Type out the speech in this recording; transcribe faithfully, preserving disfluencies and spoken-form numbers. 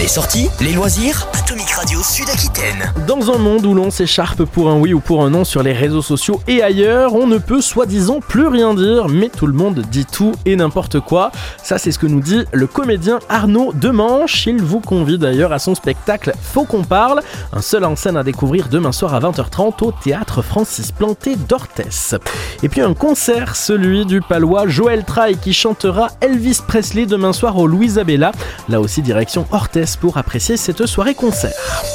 Les sorties, les loisirs, Atomic Radio Sud-Aquitaine. Dans un monde où l'on s'écharpe pour un oui ou pour un non sur les réseaux sociaux et ailleurs, on ne peut soi-disant plus rien dire, mais tout le monde dit tout et n'importe quoi. Ça, c'est ce que nous dit le comédien Arnaud Demanche. Il vous convie d'ailleurs à son spectacle Faut qu'on parle, un seul en scène à découvrir demain soir à vingt heures trente au théâtre Francis Planté d'Orthès. Et puis un concert, celui du palois Joël Traille qui chantera Elvis Presley demain soir au Louis Abella. Là aussi direction Orthès pour apprécier cette soirée concert.